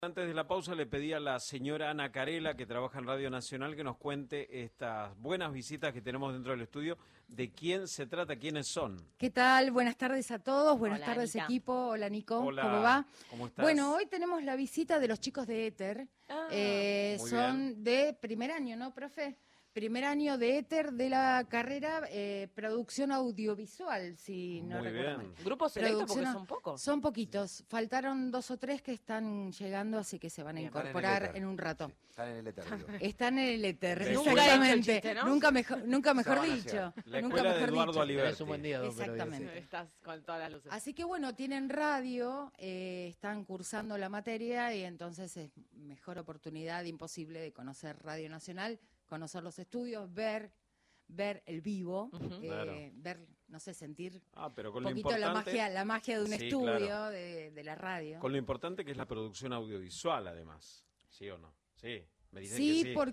Antes de la pausa le pedí a la señora Ana Carela, que trabaja en Radio Nacional, que nos cuente estas buenas visitas que tenemos dentro del estudio, de quién se trata, quiénes son. ¿Qué tal? Buenas tardes a todos, buenas Hola, tardes Anita. equipo. Hola Nico, Hola, ¿cómo va? ¿cómo estás? Bueno, hoy tenemos la visita de los chicos de Éter. muy Son de primer año, ¿no, profe? Primer año de Éter de la carrera producción audiovisual, si no Muy recuerdo bien. mal. Grupo selecto porque Producción- son pocos. Son poquitos, faltaron 2 o 3 que están llegando, así que se van a Bien, incorporar en un rato. Sí, están en el éter, digo. Están en el éter, Nunca exactamente. hecho el chiste, ¿no? Nunca mejor Sábana dicho. La Nunca escuela de mejor Eduardo dicho. Aliberti. Es un buen día, don Pedro, Exactamente. Estás con todas las luces. Así que bueno, tienen radio, están cursando la materia y entonces es mejor oportunidad imposible de conocer Radio Nacional, conocer los estudios, ver el vivo, Claro. ver, no sé, sentir Pero un con lo poquito importante, la magia de un Sí, estudio, claro. de la radio. con lo importante que es la producción audiovisual, además. ¿Sí o no? Sí, me dicen Sí, que sí.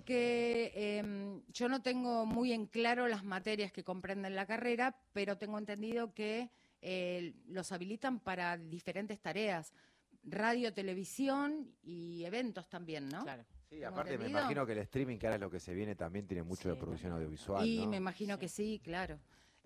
porque yo no tengo muy en claro las materias que comprenden la carrera, pero tengo entendido que los habilitan para diferentes tareas, radio, televisión y eventos también, ¿no? Claro. Sí, ¿Tengo aparte me entendido? imagino que el streaming, que ahora es lo que se viene, también tiene mucho de Sí. producción audiovisual, Y ¿no? me imagino que sí, claro.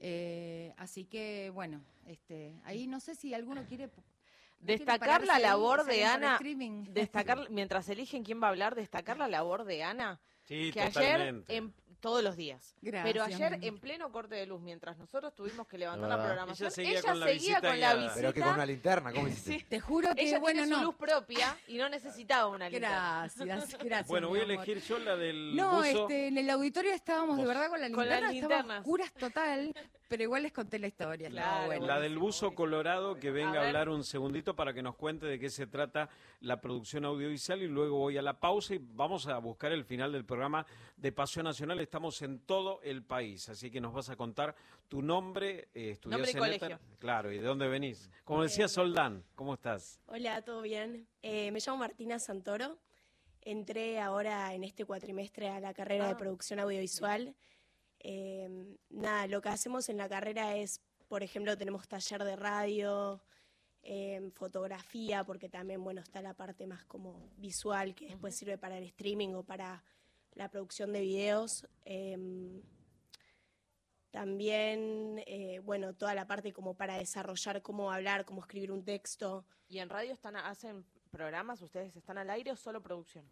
Así que, bueno, ahí no sé si alguno quiere... Destacar la labor de Ana, Streaming. destacar, mientras eligen quién va a hablar, destacar la labor de Ana, Sí, que totalmente. ayer, todos los días, Gracias, pero ayer Moni. en pleno corte de luz, mientras nosotros tuvimos que levantar Es la verdad. programación, Ella seguía con la visita con y la a- visita. Pero que con una linterna, ¿cómo hiciste? Sí. Te juro que, Ella bueno, tiene su no. luz propia y no necesitaba una linterna. Gracias. Bueno, voy a mi amor. elegir yo la del No, buzo. en el auditorio estábamos de Vos. verdad con la Con linterna, las estábamos linternas. oscuras total, pero igual les conté la historia. estaba Claro, bueno. La del buzo colorado, que venga a ver. hablar un segundito para que nos cuente de qué se trata la producción audiovisual y luego voy a la pausa y vamos a buscar el final del programa de Pasión Nacional. Estamos en todo el país, así que nos vas a contar tu nombre, estudiás Nombre y en colegio. ETA. Claro, y de dónde venís. Como decía Soldán, ¿cómo estás? Hola, ¿todo bien? Me llamo Martina Santoro. Entré ahora en este cuatrimestre a la carrera de producción audiovisual. Nada, lo que hacemos en la carrera es, por ejemplo, tenemos taller de radio, fotografía, porque también, bueno, está la parte más como visual, que después sirve para el streaming o para la producción de videos. También, bueno, toda la parte como para desarrollar cómo hablar, cómo escribir un texto. ¿Y en radio hacen programas? ¿Ustedes están al aire o solo producción?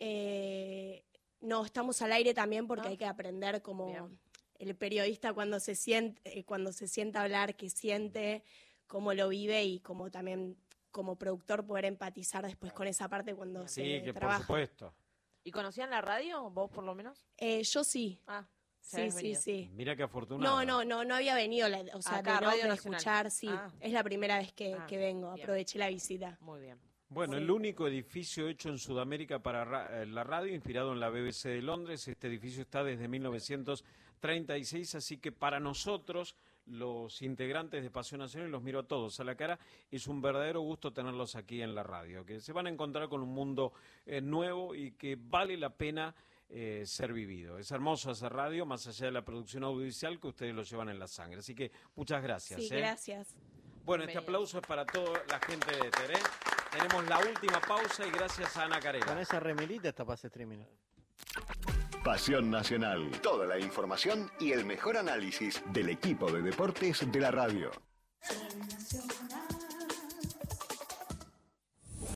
No, estamos al aire también porque Ah. hay que aprender como Bien. el periodista cuando se sienta a hablar, qué siente, cómo lo vive y como también como productor poder empatizar después con esa parte cuando Sí, se que por trabaja. supuesto. ¿Y conocían la radio, vos por lo menos? Yo sí. Ah, Sí, sí, sí. Mira qué afortunado. No había venido, o sea, Acá, de Radio nombre, Nacional. escuchar, sí. Ah. Es la primera vez que vengo, bien. aproveché la visita. Muy bien. Bueno, el único edificio hecho en Sudamérica para la radio, inspirado en la BBC de Londres. Este edificio está desde 1936, así que para nosotros, los integrantes de Pasión Nacional, y los miro a todos a la cara, es un verdadero gusto tenerlos aquí en la radio, que se van a encontrar con un mundo nuevo y que vale la pena ser vivido. Es hermoso hacer radio, más allá de la producción audiovisual, que ustedes lo llevan en la sangre. Así que muchas gracias. Sí, gracias. Bueno, este aplauso es para toda la gente de Éter, ¿eh? Tenemos la última pausa y gracias a Ana Con Carela. esa remelita está para hacer streaming. Pasión Nacional. Toda la información y el mejor análisis del equipo de deportes de la radio.